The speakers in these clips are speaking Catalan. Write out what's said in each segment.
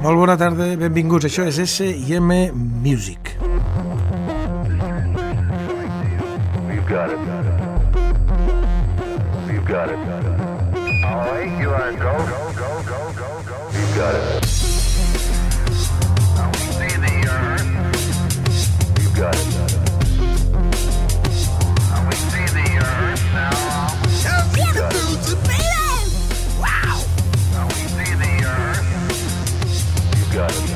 Molt bona tarda, benvinguts. Això és S&M Music. We've got it. We've got it. All right, you are go. We've got it. Now we see the earth. We've got it. Now we see the earth now. We've got it. Wow! Now we see the earth. We've got it.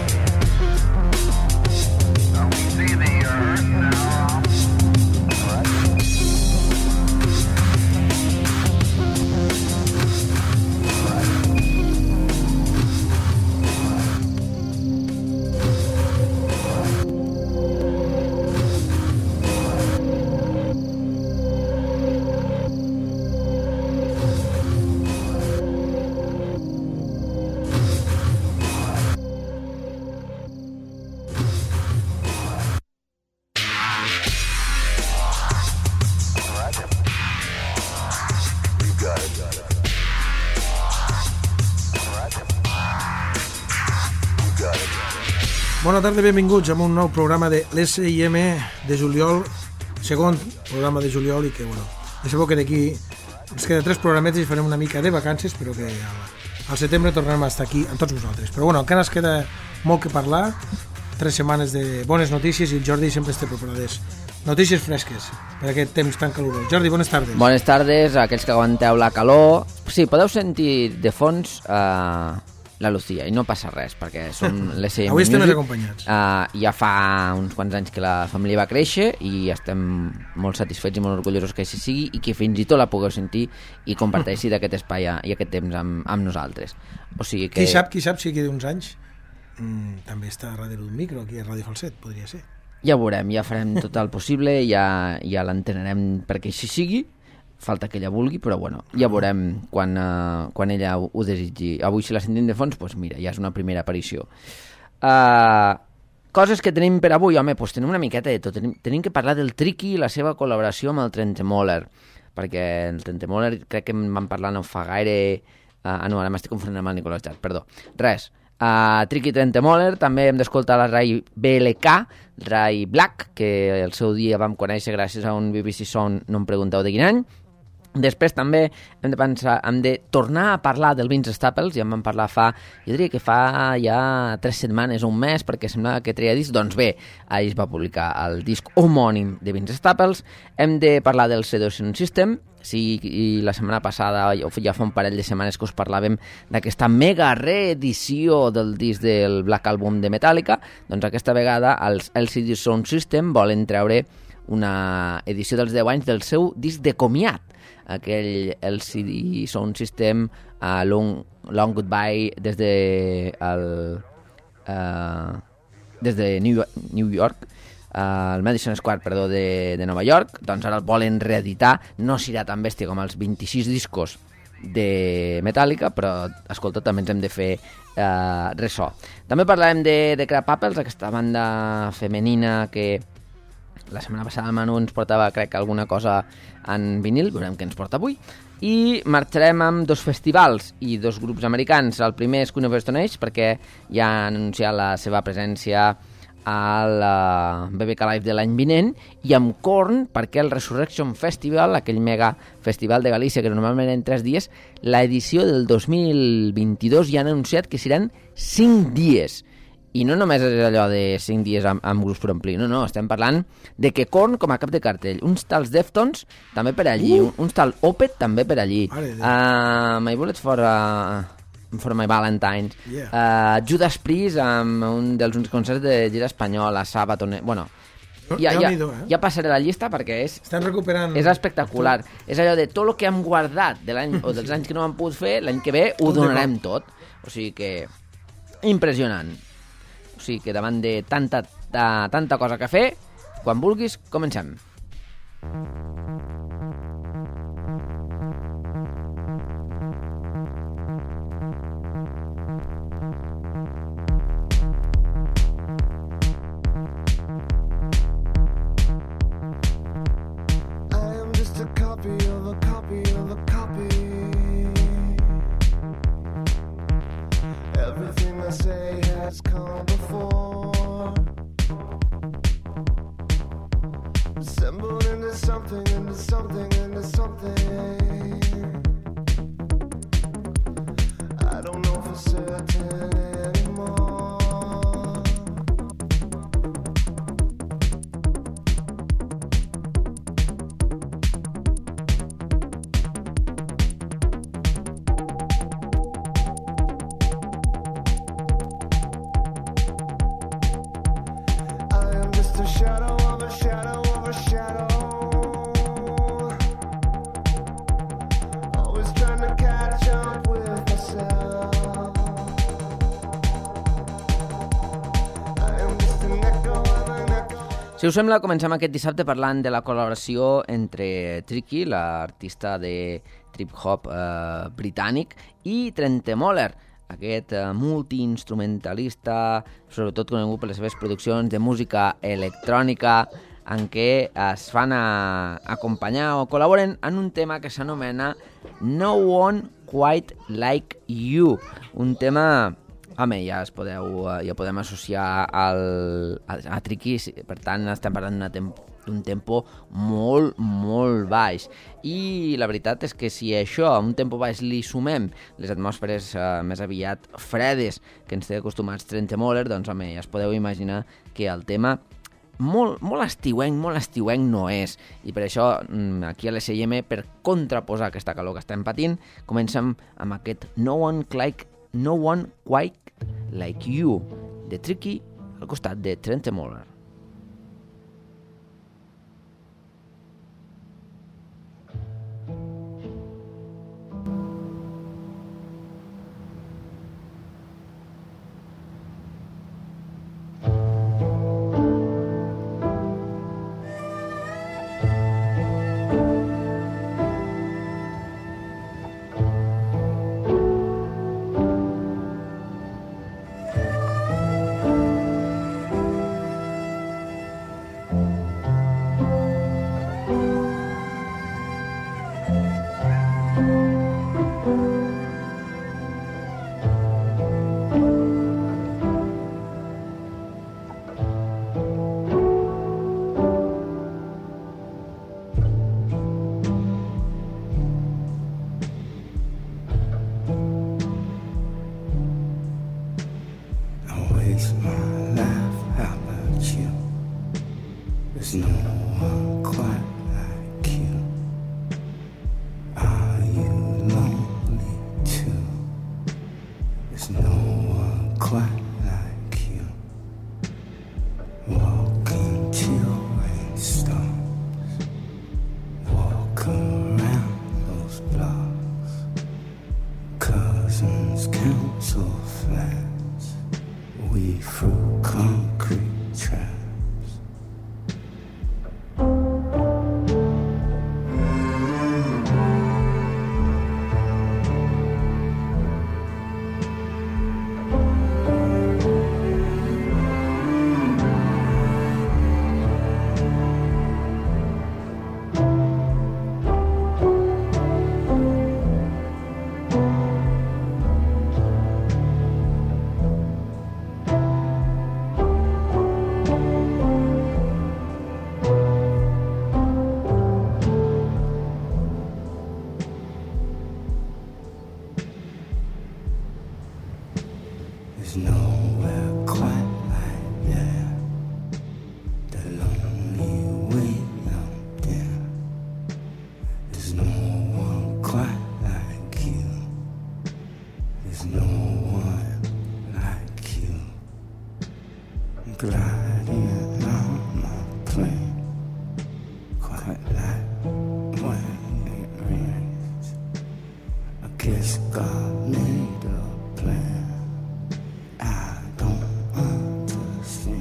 Now we see the earth now. All right. Bona tarda, benvinguts a un nou programa de l'S&M de juliol, segon programa de juliol, i que, bueno, ja sabeu que d'aquí ens queda 3 programetes i farem una mica de vacances, però que al setembre tornarem a estar aquí amb tots vosaltres. Però bueno, encara ens queda molt que parlar, 3 setmanes de bones notícies, i el Jordi sempre té preparades notícies fresques per aquest temps tan calorós. Jordi, bones tardes. Bones tardes a aquells que aguanteu la calor. Sí, podeu sentir de fons la Lucía, i no passa res, perquè som l'S&M Music. Avui estem més acompanyats. Ja fa uns quants anys que la família va créixer i estem molt satisfets i molt orgullosos que així sigui, i que fins i tot la pugueu sentir i comparteixi d'aquest espai i aquest temps amb nosaltres. O sigui que... Qui sap si aquí d'uns anys també està a darrere d'un micro, aquí a Ràdio Falset, podria ser. Ja ho veurem, ja farem tot el possible, ja l'entrenarem perquè així sigui. Falta que ella vulgui, però bueno, ja veurem quan ella ho desitgi. Avui, si la sentim de fons, doncs mira, ja és una primera aparició. Coses que tenim per avui, home, doncs tenim una miqueta de tot. Tenim que parlar del Triqui i la seva col·laboració amb el Trentemøller, perquè el Trentemøller crec que en vam parlar no fa gaire... no, ara m'estic confonent amb el Nicolás Jat, perdó. Res, Triqui Trentemøller, també hem d'escoltar la Rai BLK, Rai Black, que el seu dia vam conèixer gràcies a un BBC Sound, no em pregunteu de quin any. Després també hem de tornar a parlar del Vince Staples, ja en vam parlar jo diria que fa ja 3 setmanes o un mes, perquè semblava que treia disc. Doncs bé, ahir es va publicar el disc homònim de Vince Staples. Hem de parlar del Seduction System, sí, i la setmana passada, ja fa un parell de setmanes que us parlàvem d'aquesta mega reedició del disc del Black Album de Metallica. Doncs aquesta vegada els LCD Sound System volen treure una edició dels 10 anys del seu disc de comiat, aquell LCD Sound System Long Goodbye des de New York, el Madison Square, perdó, de Nova York. Doncs ara el volen reeditar. No serà tan bèstia com els 26 discos de Metallica, però escolta, també ens hem de fer ressò. També parlarem de Crab Apples, aquesta banda femenina que la setmana passada Manu ens portava, crec, alguna cosa en vinil, veurem què ens porta avui. I marxarem amb 2 festivals i 2 grups americans. El primer és Queen of Stone Age, perquè ja han anunciat la seva presència al BBK Live de l'any vinent, i amb Korn, perquè el Resurrection Festival, aquell mega festival de Galícia que normalment en 3 dies, l'edició del 2022 ja han anunciat que seran 5 dies. I no només és allò de 5 dies amb grups per omplir, no, estem parlant de que Korn com a cap de cartell, uns tals Deftones també per allí, uns tal Opeth també per allí, My Bullets for My Valentine, Judas Priest amb un dels únics concerts de gira espanyola, Sabaton, bueno, ja passaré la llista perquè estan recuperant, és espectacular, és allò de tot el que hem guardat de l'any o dels anys que no hem pogut fer, l'any que ve ho donarem tot, o sigui que impressionant. O sigui que davant de tanta cosa que fer, quan vulguis, comencem. Everything I say has something into something into something. I don't know for certain anymore. I am just a shadow of a shadow of a shadow. Always trying to catch up with myself. I am just an echo of an echo. Si us sembla, comencem aquest dissabte parlant de la col·laboració entre Tricky, l'artista de trip-hop britànic, i Trentemøller, aquest multiinstrumentalista, sobretot conegut per les seves produccions de música electrònica, en què es fan acompanyar o col·laboren en un tema que s'anomena No One Quite Like You, un tema... Home, ja podem associar a Tricky, per tant estem parlant d'un tempo molt, molt baix. I la veritat és que si això, a un tempo baix, li sumem les atmosferes més aviat fredes que ens té acostumats Trentemøller, doncs home, ja es podeu imaginar que el tema molt estiuenc no és. I per això, aquí a l'SIM, per contraposar aquesta calor que estem patint, comencem amb aquest No One Quite Like You, de Tricky, al costat de Trentemøller. There's no one quite like you. Are you lonely too? There's no one quite like you. Walk into rain stops. Walk around those blocks. Cousins, council flats. We through concrete traps. There's nowhere quite like there. The lonely way out there. There's no one quite like you. There's no one like you. I'm gliding on my plane, quite like when it rains. I guess God made a plan. I don't understand.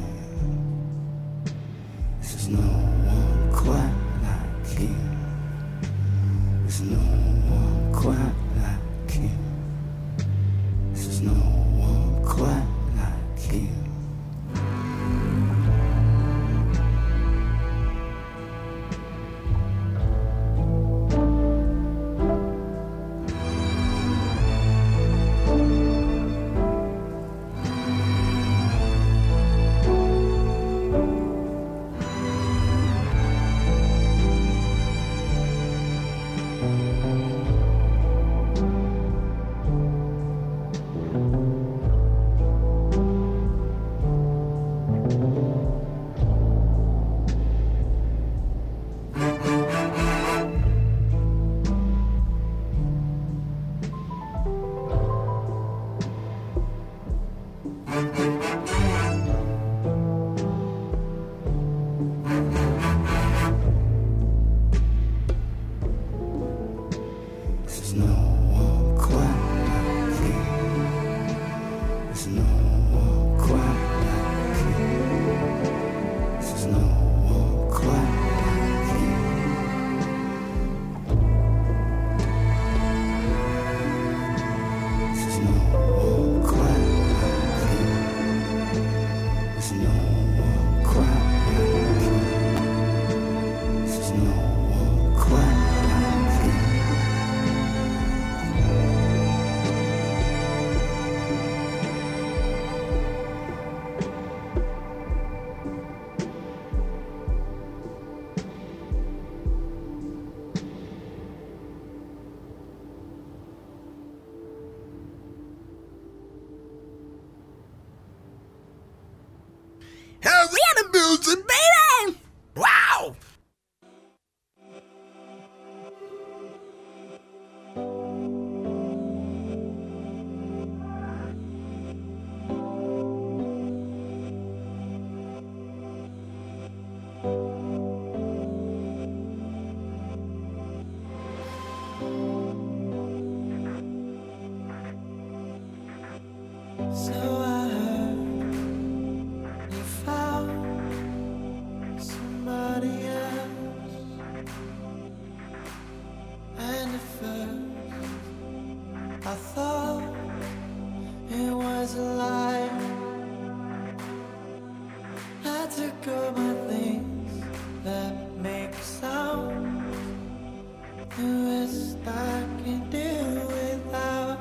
There's no one quite like you. There's no one quite like you. There's no one quite like you. So I heard you found somebody else, and at first I thought it was a lie. I took all my things that make sound, the rest I can do without.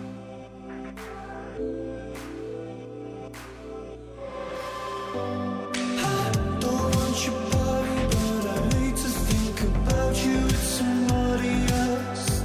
I don't want your body, but I hate to think about you with somebody else.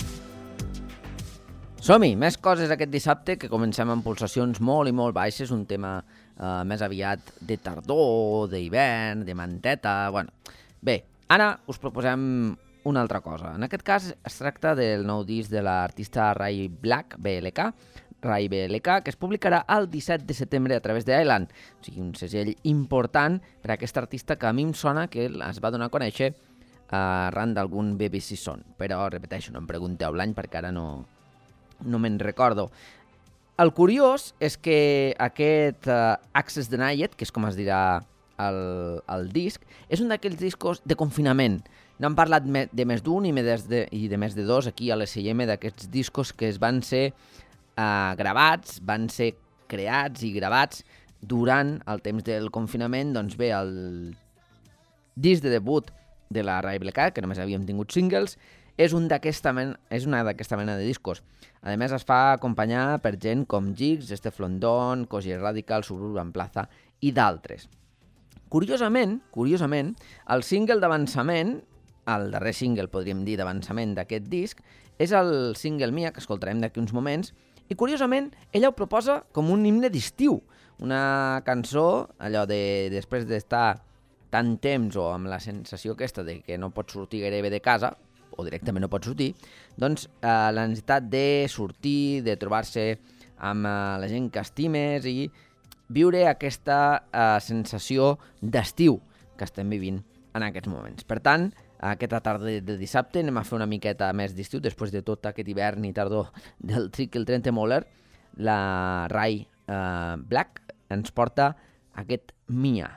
Som-hi, més coses aquest dissabte, que comencem amb pulsacions molt i molt baixes, un tema més aviat de tardor, d'hivern, de manteta... Bueno, bé, ara us proposem una altra cosa. En aquest cas es tracta del nou disc de l'artista Ray Black, Ray BLK, que es publicarà el 17 de setembre a través d'Island. O sigui, un segell important per a aquest artista que a mi em sona que es va donar a conèixer arran d'algun BBC Son. Però, repeteixo, no em pregunteu l'any perquè ara no me'n recordo. El curiós és que aquest Access Denied, que és com es dirà el disc, és un d'aquells discos de confinament. N'han parlat de més d'un i de més de dos aquí a l'SIM, d'aquests discos que es van ser gravats, van ser creats i gravats durant el temps del confinament. Doncs bé, el disc de debut de la Ray BLK, que només havíem tingut singles, és una d'aquesta mena de discos. A més, es fa acompanyar per gent com Jigs, Steph London, Cozy Radical, Suburban Plaza i d'altres. Curiosament, el single d'avançament, el darrer single, podríem dir, d'avançament d'aquest disc, és el single Mia, que escoltarem d'aquí uns moments, i curiosament ella ho proposa com un himne d'estiu, una cançó, allò de després d'estar tant temps o amb la sensació aquesta de que no pots sortir gairebé de casa, o directament no pots sortir, doncs la necessitat de sortir, de trobar-se amb la gent que estimes i viure aquesta sensació d'estiu que estem vivint en aquests moments. Per tant, aquesta tarda de dissabte anem a fer una miqueta més d'estiu, després de tot aquest hivern i tardor del Trickle Trentemoller. La Ray Black ens porta aquest Mia.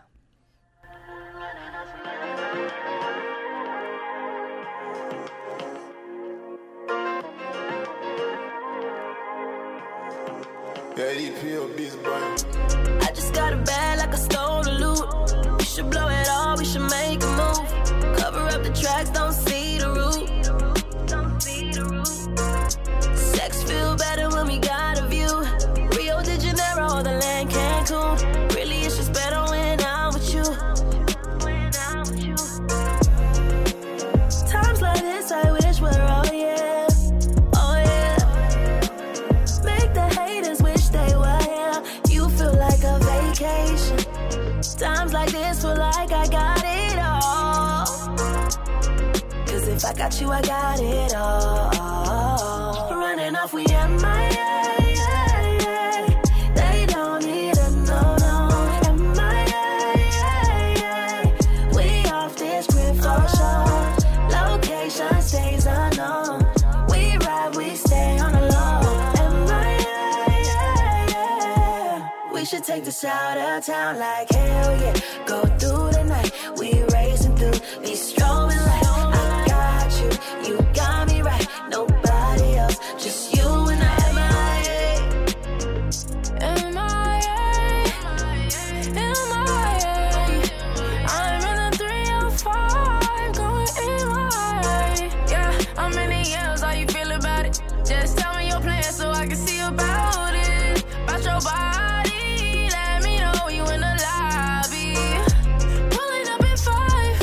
I just got a bag like I stole the loot. We should blow it all, we should make a move. Cover up the tracks, don't see the root. Sex feel better when we got a view. Rio de Janeiro, the land Cancun. Really, it's just better when I'm with you. Times like this, I wish we're all yeah. Times like this feel like I got it all. Cause if I got you, I got it all. Running off, we MIA. They don't need a no. MIA. We off this grid for sure. Location stays unknown. We ride, we stay on the low. MIA. We should take this out of town like hell yeah. Go through the night, we racing through these strobing lights. I got you, you got me right. Nobody else, just you and I. I'm in the 305, going MIA. Yeah, I'm in the L's, how you feel about it? Just tell me your plan so I can see about it. About your body. You in the lobby, pulling up in 5.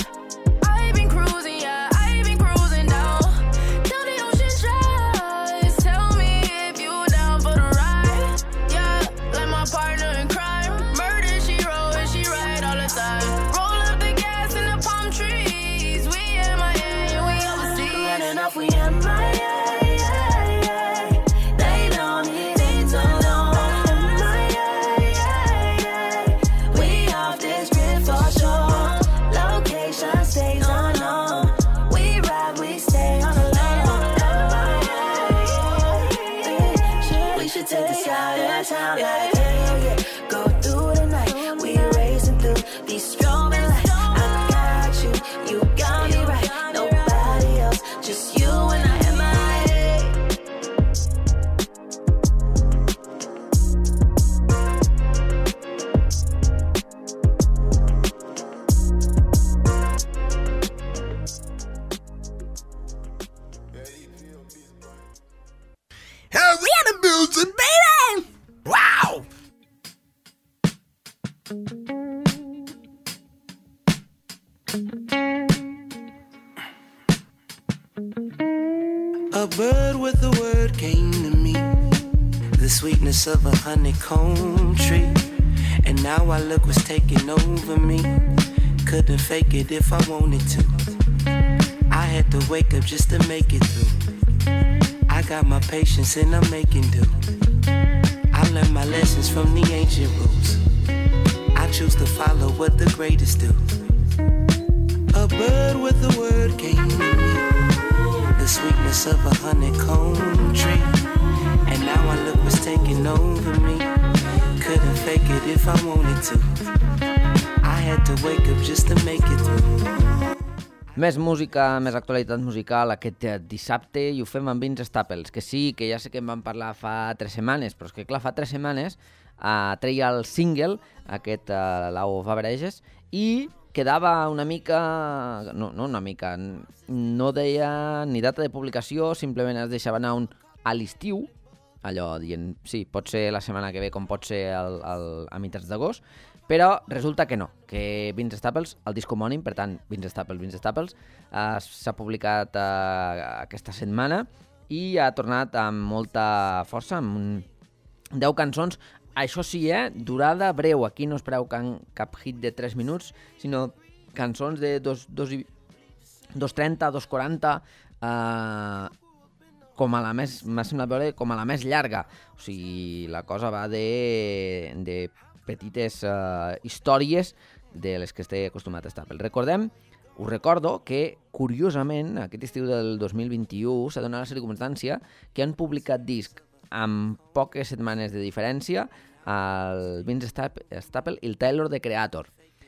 word came to me, the sweetness of a honeycomb tree. And now I look what's taking over me. Couldn't fake it if I wanted to. I had to wake up just to make it through. I got my patience and I'm making do. I learned my lessons from the ancient rules. I choose to follow what the greatest do. A bird with a word came to me, the sweetness of a honeycomb tree. And now I look what's taking over me. Couldn't fake it if I wanted to. I had to wake up just to make it through. Més música, més actualitat musical aquest dissabte i ho fem amb Vince Staples, que sí, que ja sé que en vam parlar fa 3 setmanes, però és que clar, fa 3 setmanes treia el single, aquest Law of Averages, i quedava una mica, no una mica, no deia ni data de publicació, simplement es deixava anar a l'estiu, allò dient, sí, pot ser la setmana que ve com pot ser a mitjans d'agost, però resulta que no, que Vince Staples, el disc homònim, per tant, Vince Staples, s'ha publicat aquesta setmana i ha tornat amb molta força, amb 10 cançons, això sí, durada breu, aquí no espereu cap hit de 3 minuts, sinó cançons de 2.30, 2.40, com a la més, m'ha semblat veure, com a la més llarga. O sigui, la cosa va de petites històries de les que estic acostumat a estar. Us recordo que, curiosament, aquest estiu del 2021 s'ha donat la circumstància que han publicat disc amb poques setmanes de diferència el Vince Staples i el Tyler, The Creator.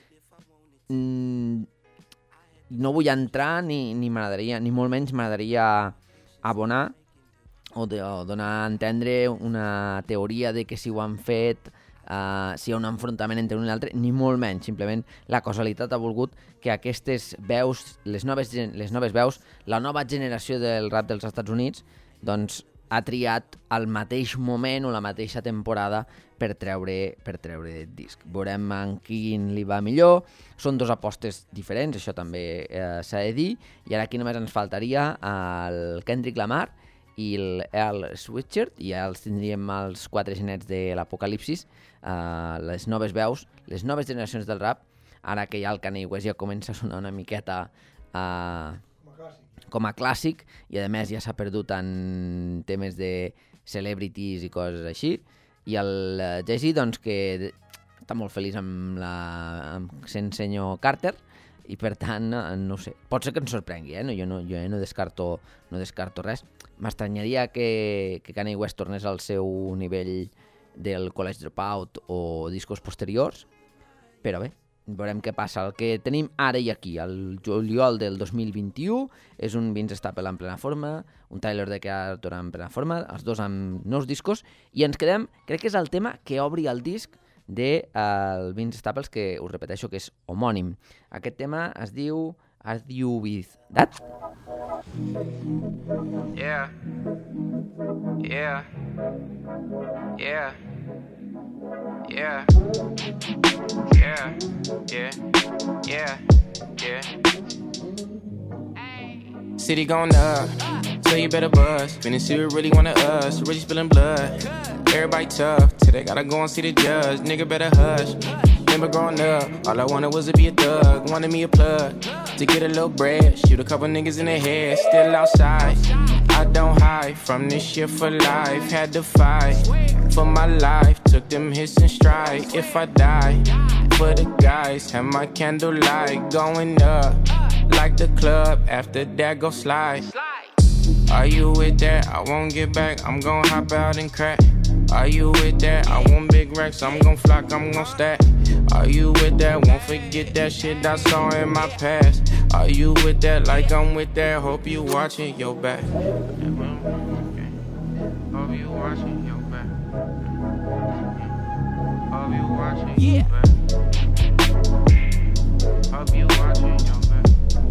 No vull entrar ni m'agradaria, ni molt menys m'agradaria abonar o donar a entendre una teoria de que si ho han fet, si hi ha un enfrontament entre un i l'altre, ni molt menys. Simplement la causalitat ha volgut que aquestes veus, les noves veus, la nova generació del rap dels Estats Units, doncs ha triat el mateix moment o la mateixa temporada per treure disc. Veurem en quin li va millor. Són 2 apostes diferents, això també s'ha de dir. I ara aquí només ens faltaria el Kendrick Lamar i el Earl Sweatshirt, i ja els tindríem els 4 genets de l'apocalipsis, les noves veus, les noves generacions del rap, ara que ja el Kanye West ja comença a sonar una miqueta com a clàssic, i a més ja s'ha perdut en temes de celebrities i coses així, i el Jay-Z, doncs, que està molt feliç amb sent senyor Carter, i per tant, no sé, pot ser que ens sorprengui, jo no descarto res. M'estranyaria que Kanye West tornés al seu nivell del College Dropout o discos posteriors, però bé, veurem què passa. El que tenim ara i aquí, el juliol del 2021, és un Vince Staples en plena forma, un Tyler, The Creator en plena forma, els dos amb nous discos, i ens quedem, crec que és el tema que obri el disc del Vince Staples, que us repeteixo que és homònim. Aquest tema es diu Are You With That? Yeah. Yeah. Yeah. Yeah. Yeah. Yeah. Yeah. Yeah. City gone up, so you better buzz. Finna see who really wanted us, really spilling blood. Everybody tough, till they gotta go and see the judge. Nigga better hush. Remember growing up, all I wanted was to be a thug. Wanted me a plug, to get a little bread. Shoot a couple niggas in the head, still outside. I don't hide from this shit for life. Had to fight for my life, took them hits in stride. If I die, for the guys, have my candlelight going up like the club, after that go slide. Are you with that? I won't get back, I'm gon' hop out and crack. Are you with that? I want big racks, I'm gon' flock, I'm gon' stack. Are you with that? Won't forget that shit I saw in my past. Are you with that? Like I'm with that, hope you watching your back. Hope you watching your back. Hope you watching your back. Hope you watching your back.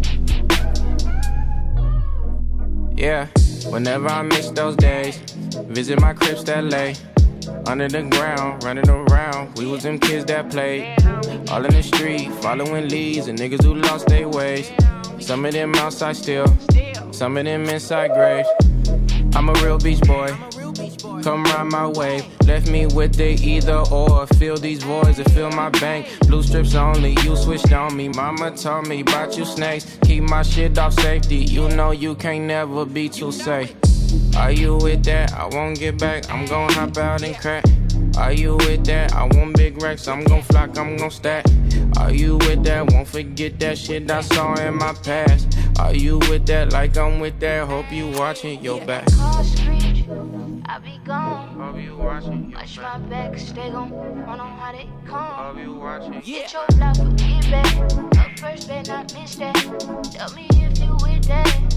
Yeah, whenever I miss those days, visit my cribs that lay under the ground, running around. We was them kids that played all in the street, following leads and niggas who lost their ways. Some of them outside still, some of them inside graves. I'm a real beach boy. Come ride my wave. Left me with the either or. Fill these voids and fill my bank. Blue strips only, you switched on me. Mama told me about you snakes. Keep my shit off safety. You know you can't never be too safe. Are you with that? I won't get back. I'm gon' hop out and crack. Are you with that? I want big racks. I'm gon' flock, I'm gon' stack. Are you with that? Won't forget that shit I saw in my past. Are you with that? Like I'm with that. Hope you watching your back. I be gone. Hope you watching your Watch my back, stay gon' run on how they come. Hope you watching. Get your block, forget back. Up first, better not miss that. Tell me if you with that.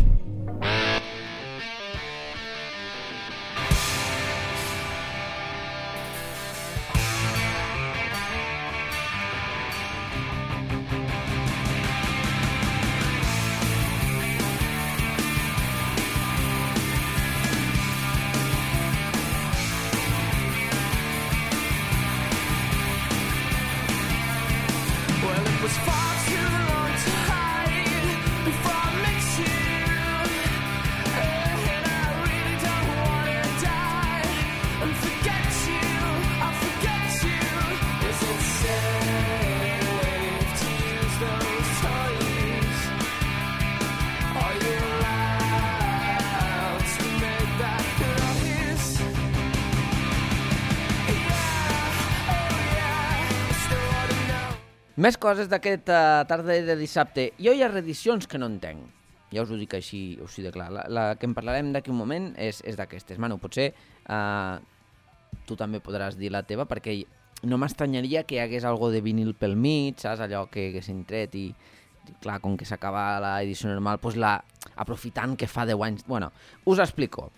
Més coses d'aquesta tarda de dissabte. Jo hi ha reedicions que no entenc. Ja us ho dic així de clar. La que en parlarem d'aquí un moment és d'aquestes. Manu, potser tu també podràs dir la teva, perquè no m'estranyaria que hi hagués algo de vinil pel mig, saps? Allò que haguessin tret i clar, com que s'acaba l'edició normal, doncs aprofitant que fa 10 anys... Bueno, us explico.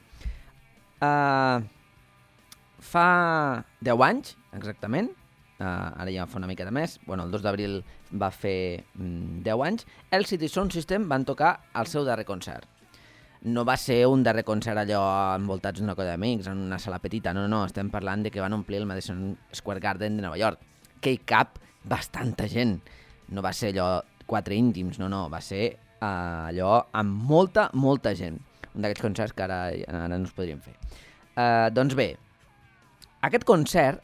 Fa 10 anys, exactament, ara ja fa una miqueta més, bueno, el 2 d'abril va fer 10 anys, LCD Sound System van tocar el seu darrer concert. No va ser un darrer concert allò envoltats d'una colla d'amics, en una sala petita, no, estem parlant de que van omplir el Madison Square Garden de Nova York, que hi cap bastanta gent. No va ser allò 4 íntims, no, va ser allò amb molta gent. Un d'aquests concerts que ara no es podrien fer. Doncs bé, aquest concert,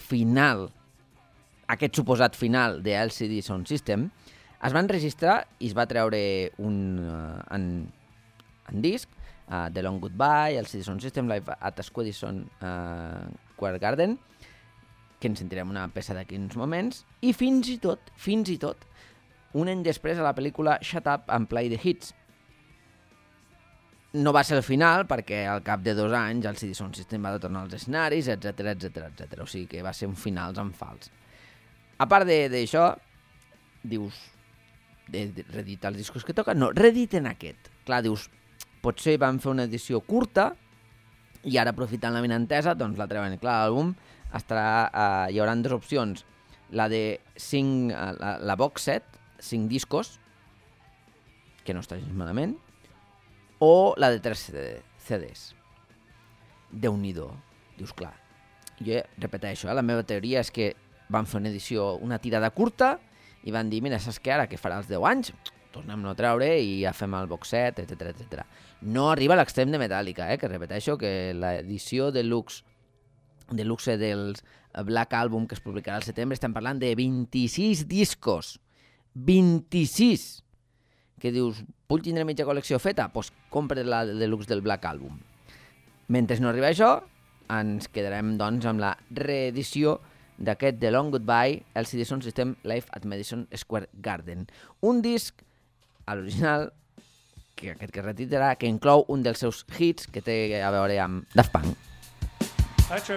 aquest suposat final de LCD Sound System, es va enregistrar i es va treure en disc, The Long Goodbye, LCD Sound System, Live at Madison Square Garden, que ens sentirem una peça d'aquí uns moments, i fins i tot, un any després a la pel·lícula Shut Up and Play the Hits. No va ser el final, perquè al cap de 2 anys el LCD Sound System va tornar als escenaris, etc. O sigui que va ser un final en fals. A part d'això, dius, de reeditar els discos que toquen, no, reediten aquest. Clar, dius, potser van fer una edició curta i ara aprofitant la benentesa, doncs la treuen. Clar, l'àlbum estarà, hi haurà 2 opcions, la de 5, la box set, 5 discos, que no està gens malament, o la de 3 CDs. Déu-n'hi-do. Dius, clar, jo repeteixo, la meva teoria és que van fer una edició, una tirada curta, i van dir, mira, saps què, ara que farà els 10 anys, tornem-lo a treure i ja fem el box set, etc. No arriba a l'extrem de Metallica, que repeteixo que l'edició deluxe dels Black Album que es publicarà al setembre, estem parlant de 26 discos. 26! Que dius, vull tindre mitja col·lecció feta? Doncs compra la deluxe del Black Album. Mentre no arriba això, ens quedarem doncs amb la reedició d'aquest The Long Goodbye, LCD Sound System Live at Madison Square Garden. Un disc, a l'original, que aquest que reeditarà, que inclou un dels seus hits que té a veure amb Daft Punk. Hi, Trevor.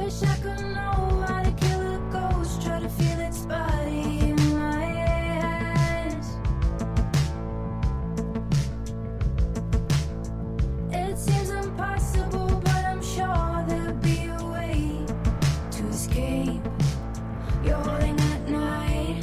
wish I could know how to kill a ghost. Try to feel its body in my hands. It seems impossible, but I'm sure there'll be a way to escape. You're holding at night.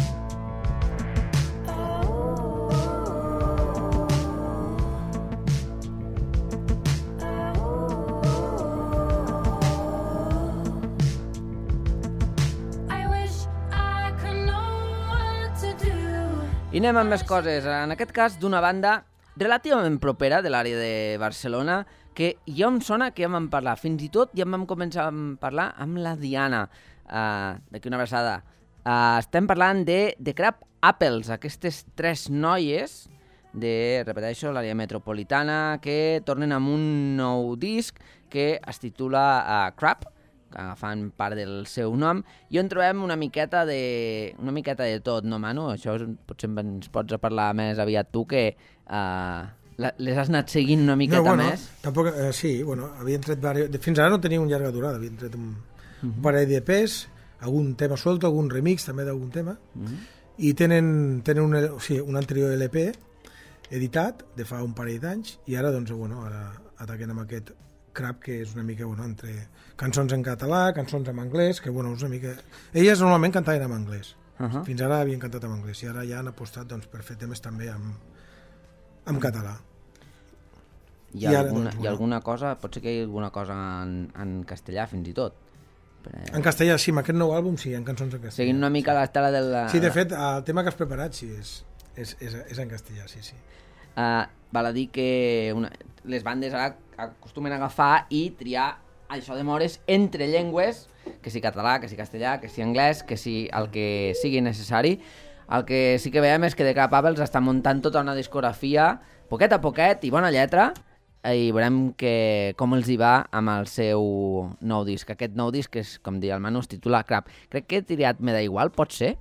I anem amb més coses. En aquest cas, d'una banda relativament propera de l'àrea de Barcelona, que ja em sona que ja vam parlar. Fins i tot ja vam començar a parlar amb la Diana, d'aquí una abraçada. Estem parlant de Crab Apples, aquestes tres noies de, repeteixo, l'àrea metropolitana, que tornen amb un nou disc que es titula Crab, agafant part del seu nom, i on trobem una miqueta de tot, no, Manu? Això potser ens pots parlar més aviat tu, que les has anat seguint una miqueta més. Tampoc, sí, havien tret fins ara no tenia un llarga durada, havien tret un parell d'EPs, algun tema suelto, algun remix també d'algun tema, i tenen un anterior LP editat de fa un parell d'anys, i ara ara ataquen amb aquest Crab, que és una mica entre cançons en català, cançons en anglès, que és una mica... Elles normalment cantaven en anglès. Fins ara havien cantat en anglès, i ara ja han apostat per fer temes també en català. Hi ha alguna cosa, pot ser que hi hagi alguna cosa en castellà fins i tot. En castellà, sí, amb aquest nou àlbum sí, hi ha cançons en castellà. Seguint una mica l'estela de la... Sí, de fet, el tema que has preparat sí, és en castellà, sí. Val a dir que les bandes ara acostumen a agafar i triar això de mores entre llengües, que si català, que si castellà, que si anglès, que si el que sigui necessari. El que sí que veiem és que The Crab Apples està muntant tota una discografia poquet a poquet i bona lletra, i veurem com els hi va amb el seu nou disc. Aquest nou disc, que és, com deia el Manu, es titula Crab. Crec que he triat Me da igual, pot ser?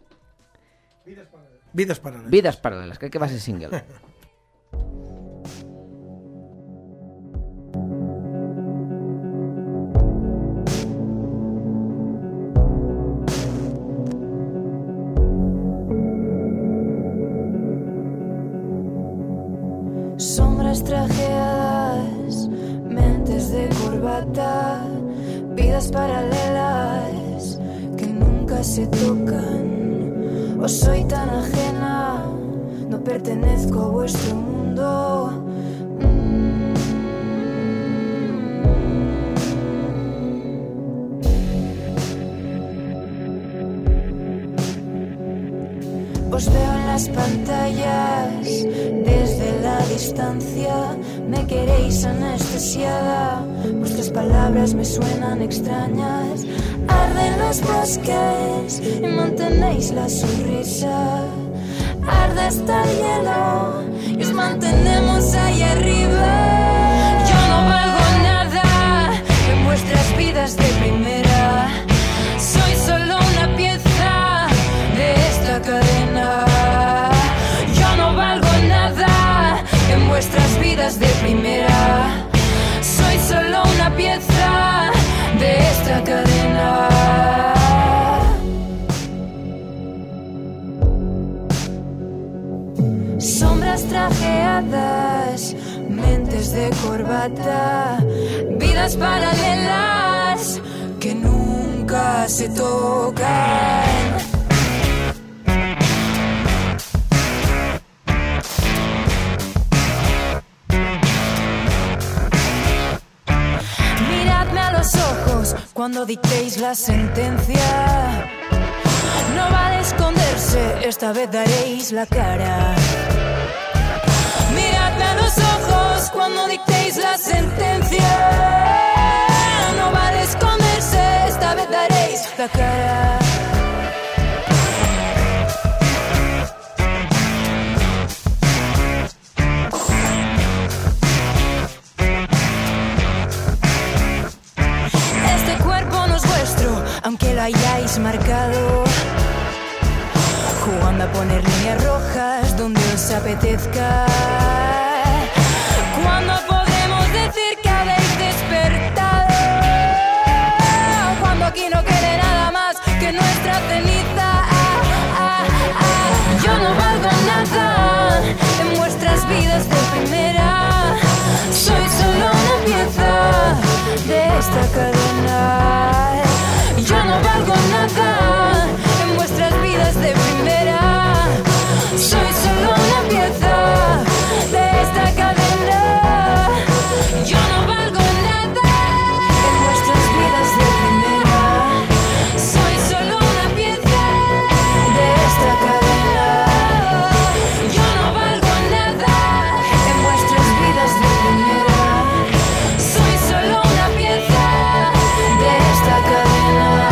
Vides paral·leles. Vides paral·leles, crec que va ser single. Sombras trajeadas, mentes de corbata, vidas paralelas que nunca se tocan. Os soy tan ajena, no pertenezco a vuestro mundo. Os veo en las pantallas, desde la distancia, me queréis anestesiada, vuestras palabras me suenan extrañas, arden los bosques y mantenéis la sonrisa, arde hasta el hielo y os mantenemos ahí arriba. Yo no valgo nada en vuestras vidas de primera, soy solo una pieza de esta cadena. Yo no valgo nada en vuestras vidas de primera, soy solo una pieza de esta cadena. Sombras trajeadas, mentes de corbata, vidas paralelas que nunca se tocan. Cuando dictéis la sentencia, no vale esconderse, esta vez daréis la cara. Miradme a los ojos cuando dictéis la sentencia, no vale esconderse, esta vez daréis la cara. Aunque lo hayáis marcado, jugando a poner líneas rojas donde os apetezca. ¿Cuándo podremos decir que habéis despertado? esta cadena. Yo no valgo nada en vuestras vidas de primera. Soy solo una pieza de esta cadena. Yo no valgo nada en vuestras vidas de primera. Soy solo una pieza de esta cadena. Yo no valgo nada en vuestras vidas de primera. Soy solo una pieza de esta cadena.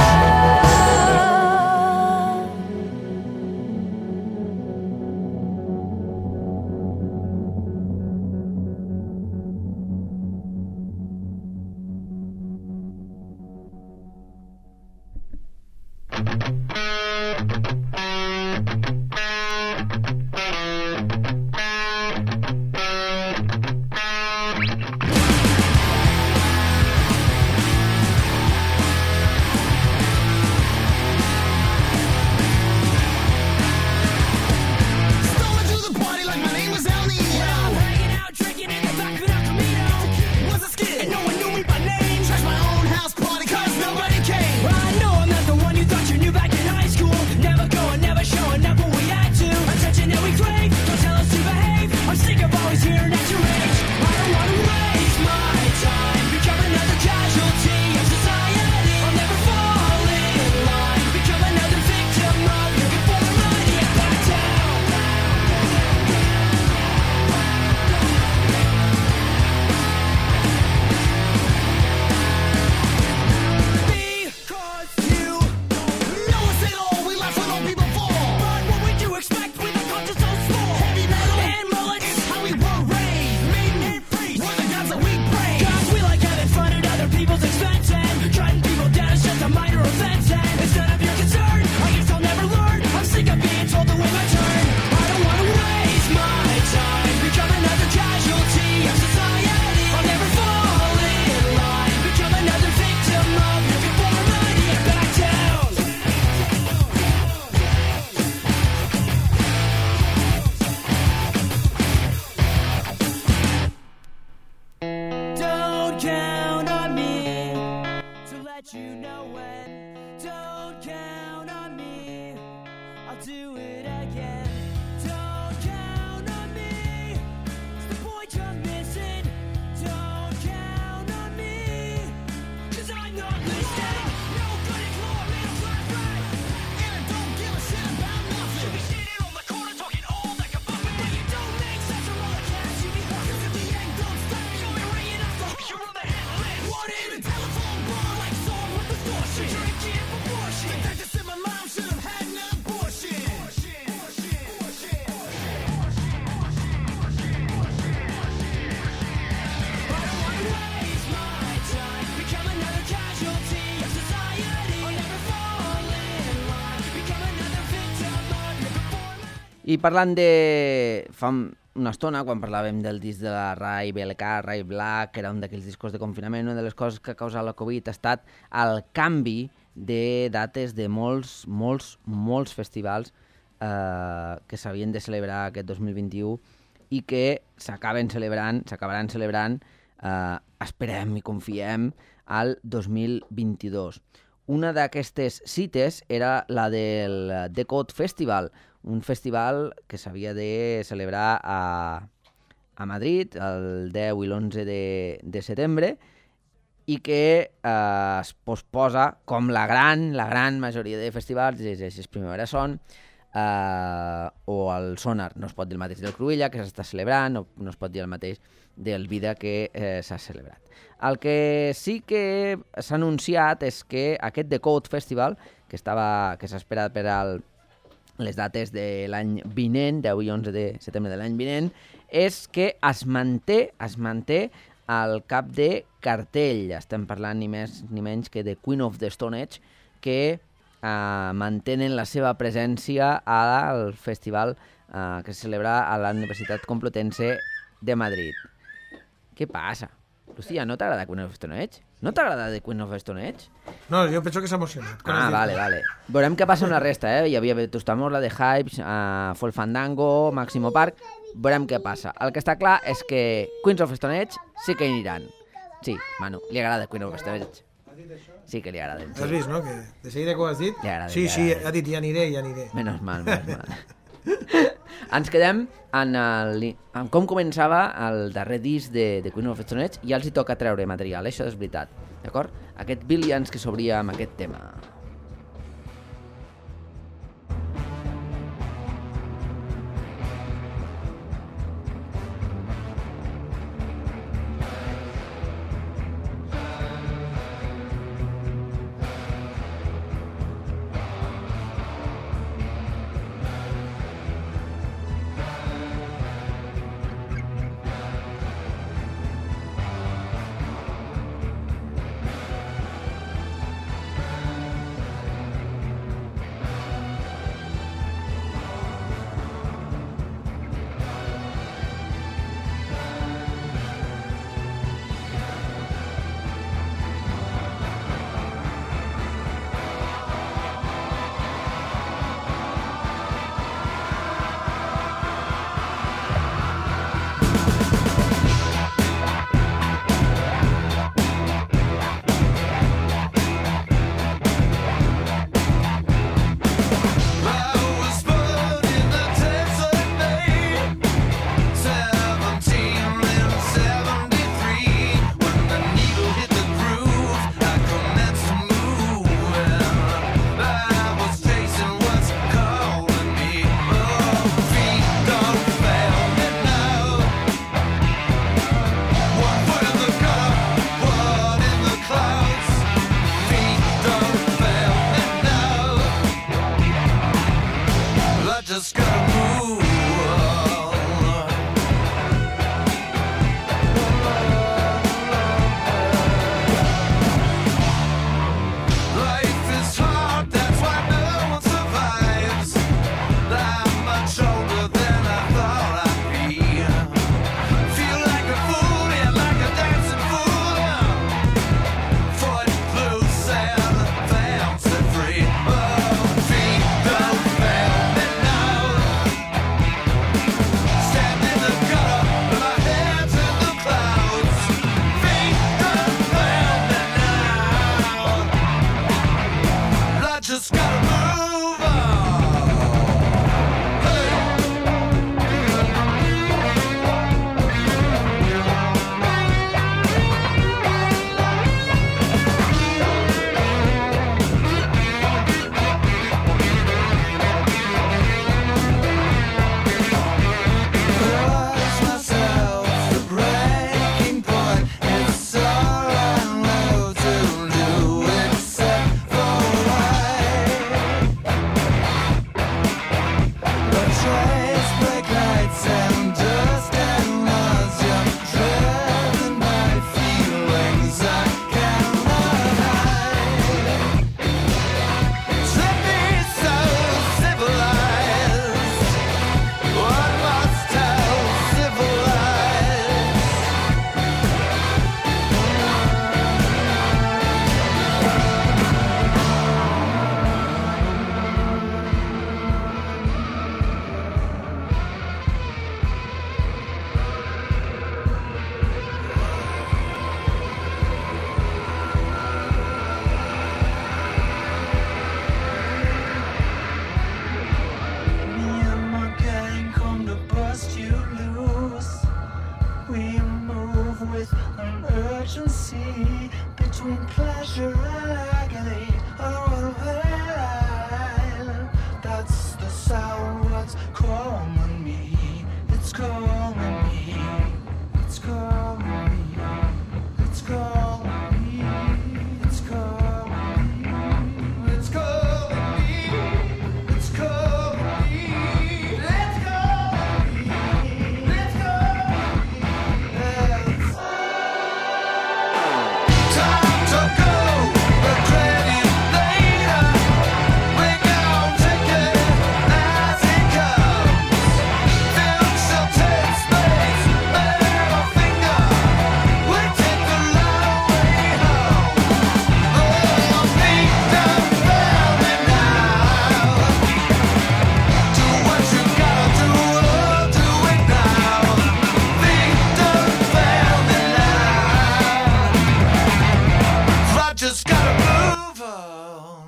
I parlant de... fa una estona, quan parlàvem del disc de la Rai BLK, Rai Black, que era un d'aquells discos de confinament, una de les coses que ha causat la Covid ha estat el canvi de dates de molts festivals que s'havien de celebrar aquest 2021 i que s'acabaran celebrant, esperem i confiem, al 2022. Una d'aquestes cites era la del Decode Festival, un festival que s'havia de celebrar a Madrid el 10 i l'11 de setembre i que es posposa, com la gran majoria de festivals, és Primavera Son o el Sonar. No es pot dir el mateix del Cruïlla, que s'està celebrant, no es pot dir el mateix del Vida, que s'ha celebrat. El que sí que s'ha anunciat és que aquest Decode Festival, que s'ha esperat per les dates de l'any vinent, 10 i 11 de setembre de l'any vinent, és que es manté al cap de cartell. Estem parlant ni més ni menys que de Queen of the Stone Age, que mantenen la seva presència al festival que se celebra a la Universitat Complutense de Madrid. Què passa? Lucía, ¿no t'agrada Queen of the Stone Age? No t'agrada The Queen of the Stone Age? No, jo penso que s'ha emocionat. Vale. Veurem què passa amb la resta, Hi havia Tustamorla, The Hypes, Full Fandango, Máximo Park... Veurem què passa. El que està clar és que Queens of the Stone Age sí que aniran. Sí, Manu, li agrada Queen of the Stone Age. Sí que li agrada. Has Sí. vist, no? Que de seguida que ho has dit... Li agrada, Sí, li sí, agrada. ha dit ja aniré, ja aniré. Menos mal. Ens quedem en com començava el darrer disc de Queen of the Stone Age i ja els hi toca treure material, això és veritat, d'acord? Aquest Billions que s'obria amb aquest tema. Time to go, regret it later. just gotta move on.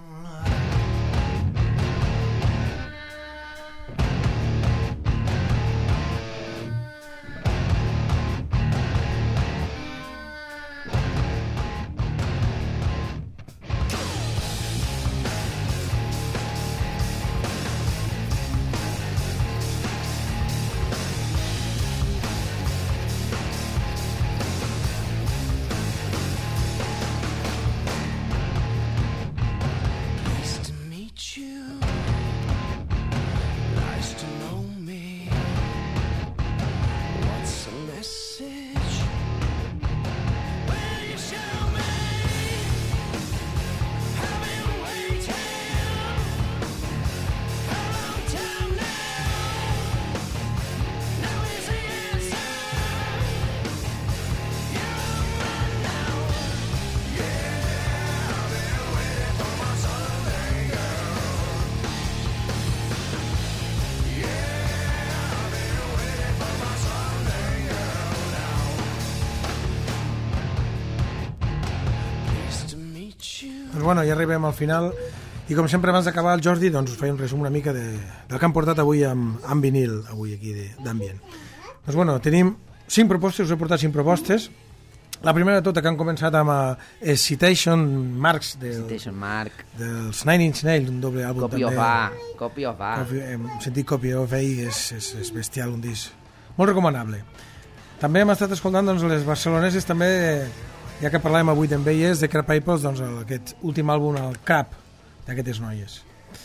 Nice to meet you. Nice to know me. What's the message? Will you show me? I've been waiting a long time now. Now is the answer. You're mine now. Yeah, I've been waiting for my Sunday girl. Yeah, I've been waiting for my Sunday girl now. Pleased to meet you. Doncs bueno, ja arribem al final i com sempre abans d'acabar el Jordi doncs us faig un resum una mica del que han portat avui amb vinil avui aquí d'ambient. Doncs bueno, tenim 5 propostes, us he portat 5 propostes. La primera de tota que han començat amb Citation Marks Citation Mark, dels Nine Inch Nails, un doble àlbum Copy també. of A, Copy of A. Hem sentit Copy of A i és bestial, un disc molt recomanable. També hem estat escoltant doncs, les barceloneses també, ja que parlàvem avui d'en Veies, de Crab Apples, doncs aquest últim àlbum, el Cap, d'aquestes noies.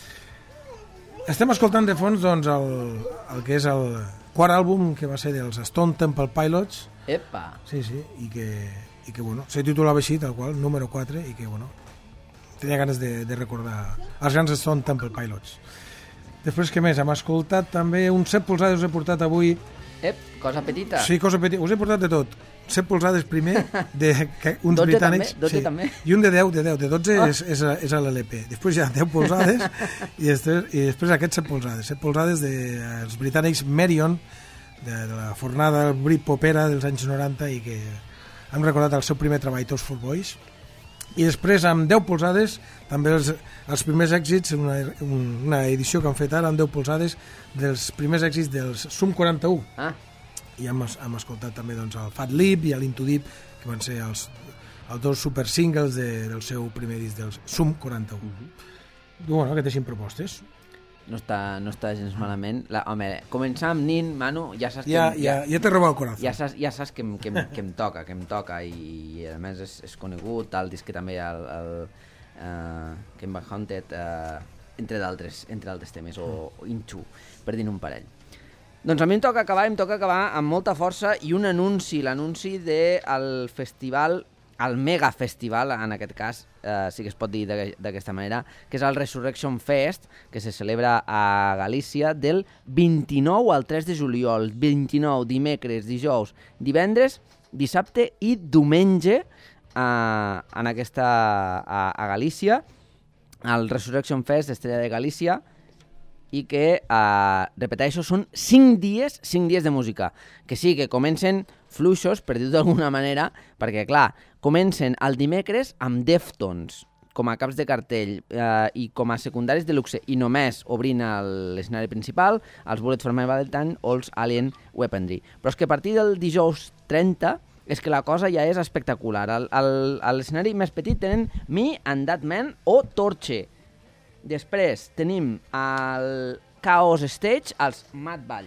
Estem escoltant de fons doncs, el que és el quart àlbum que va ser dels Stone Temple Pilots, Epa! sí, i que bueno, se titulava així, tal qual, número 4, i que bueno, tenia ganes de recordar els grans Stone Temple Pilots. Després, què més? Hem escoltat també un 7 polzades, us he portat avui. Cosa petita. Sí, cosa petita, us he portat de tot. 7 polzades primer, uns 12 britànics. també, 12 també. I un de 10, de 12 és a l'LP. Després hi ha 10 polzades i després aquests 7 polzades. 7 polzades dels britànics Merion, de la fornada Britpopera dels anys 90 i que hem recordat el seu primer treball, Tots for Boys. I després amb 10 polzades també els primers èxits, una edició que han fet ara amb 10 polzades dels primers èxits dels Sum 41. I hem escoltat també doncs, el Fat Lip i l'Into Deep, que van ser els 2 super singles del seu primer disc dels Sum 41. Bueno, aquestes 5 propostes. No està gens malament. Home, començar amb Nin, Manu, ja saps que... Ja t'he robat el corazón. Ja saps que em toca, i a més és conegut, el disc que també el Kemba Haunted, entre d'altres temes, o Into, per dir un parell. Doncs a mi em toca acabar amb molta força i un anunci, l'anunci del festival, el mega festival, en aquest cas, sí que es pot dir d'aquesta manera, que és el Resurrection Fest, que se celebra a Galícia del 29 al 3 de juliol, 29, dimecres, dijous, divendres, dissabte i diumenge a Galícia, el Resurrection Fest d'Estrella de Galícia, i que, repeteixo, són 5 dies de música, que sí, que comencen fluixos, per dir-ho d'alguna manera, perquè, clar, comencen el dimecres amb Deftones, com a caps de cartell i com a secundaris de luxe, i només obrint l'escenari principal, els Bullet for My Valentine o els Alien Weaponry. Però és que a partir del dijous 30 és que la cosa ja és espectacular. A l'escenari més petit tenen Me and That Man o Torche. Després tenim el Chaos Stage, els Mad Ball.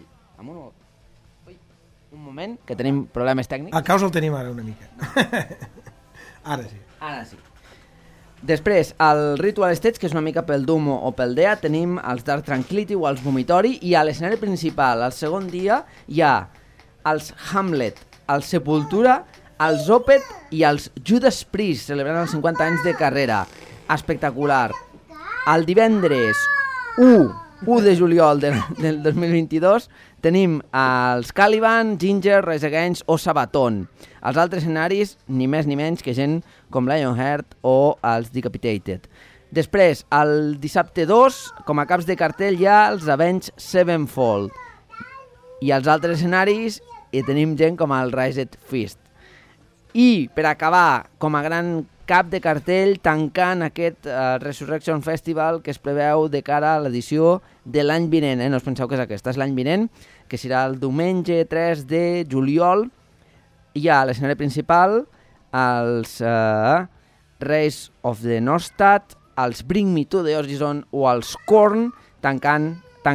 Un moment, que tenim problemes tècnics. El caos el tenim ara una mica. Ara sí. Després, el Ritual Stage, que és una mica pel Doom o pel Dea, tenim els Dark Tranquility o els Vomitori, i a l'escenari principal, el segon dia, hi ha els Hamlet, els Sepultura, els Opeth i els Judas Priest, celebrant els 50 anys de carrera. Espectacular. El divendres 1 de juliol del 2022 tenim els Caliban, Ginger, Rise Against o Sabaton. Els altres escenaris, ni més ni menys que gent com Lionheart o els Decapitated. Després, el dissabte 2, com a caps de cartell hi ha els Avenged Sevenfold. I els altres escenaris hi tenim gent com el Raised Fist. I per acabar, com a gran cap de cartell tancant aquest Resurrection Festival que es preveu de cara a l'edició de l'any vinent. No us penseu que és aquesta, és l'any vinent, que serà el diumenge 3 de juliol. Hi ha a l'escenari principal els Race of the Nostad, els Bring Me to the Horizon o els Korn tancant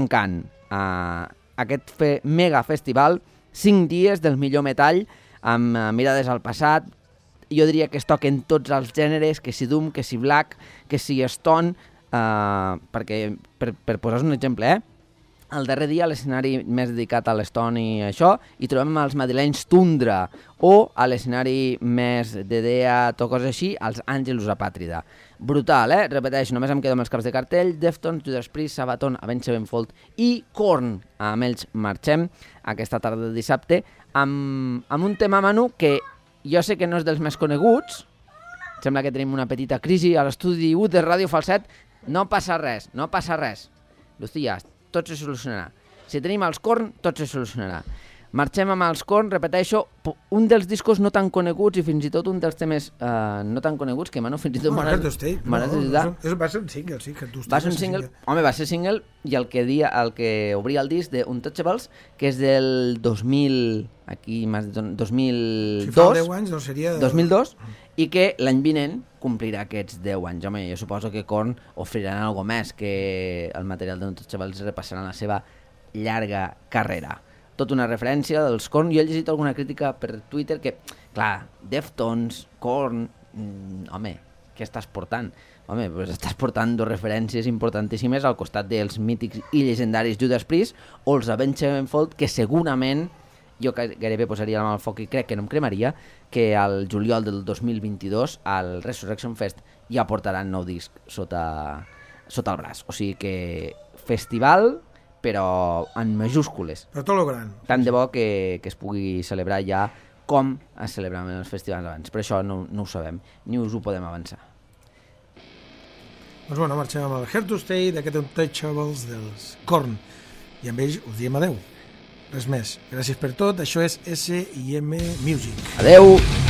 aquest mega festival, 5 dies del millor metall amb mirades al passat. Jo diria que es toquen tots els gèneres, que si Doom, que si Black, que si Stone, perquè per posar un exemple, el darrer dia l'escenari més dedicat a l'Stone i això, hi trobem els madrilenys Tundra, o a l'escenari més de Death o coses així, els Angelus Apàtrida. Brutal, Repeteixo, només em quedo amb els caps de cartell, Deftones, Judas Priest, Sabaton, Avenged Sevenfold i Korn. Amb ells marxem aquesta tarda de dissabte amb un tema, Manu, que jo sé que no és dels més coneguts, sembla que tenim una petita crisi a l'estudi 1 de Ràdio Falset, no passa res. L'hòstia, tot se solucionarà. Si tenim els Korn, tot se solucionarà. Marxem amb els Korn, repeteixo, un dels discos no tan coneguts i fins i tot un dels temes no tan coneguts que fins i tot Va ser un single, sí. Va ser un single, home, va ser single i el que obria el disc d'Untouchables, que és del 2000, aquí, 2002, si fa 10 anys, doncs seria... 2002, i que l'any vinent complirà aquests 10 anys. Home, jo suposo que Korn ofriran alguna més, que el material d'Untouchables repassaran la seva llarga carrera. Tot una referència dels Korn. Jo he llegit alguna crítica per Twitter que, clar, Deftones, Korn, home, què estàs portant? Home, doncs estàs portant dues referències importantíssimes al costat dels mítics i legendaris Judas Priest o els Avenged Sevenfold, que segurament, jo gairebé posaria la mà al foc i crec que no em cremaria, que al juliol del 2022 al Resurrection Fest ja portaran nou disc sota el braç. O sigui que festival, però en majúscules. Per tot lo gran. Tant de bo que es pugui celebrar ja com es celebraven els festivals abans. Per això no ho sabem, ni us ho podem avançar. Doncs bueno, marxem amb el Here to Stay d'aquest Untouchables dels Korn. I amb ells us diem adeu. Res més. Gràcies per tot. Això és S&M Music. Adeu!